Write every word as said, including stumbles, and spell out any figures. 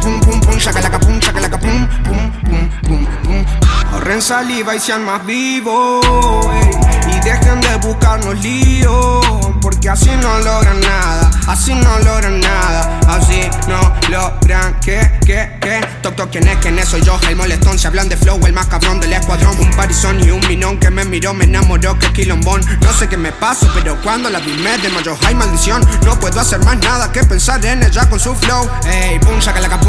pum pum pum, shakalaka pum, shakalaka pum pum pum pum pum. Ahorren saliva y sean más vivos, ey, y dejen de buscarnos líos, porque así no logran nada, así no logran nada, así no logran que, que, que. Toc toc, ¿quién es? ¿Quién es? Soy yo, el molestón. Se hablan de flow, el más cabrón del escuadrón. Un parizón y un minón que me miró, me enamoró, que quilombón. No sé qué me pasa, pero cuando la vi me desmayó. Hay maldición, no puedo hacer más nada que pensar en ella con su flow. Ey, pum, shakalaka pum.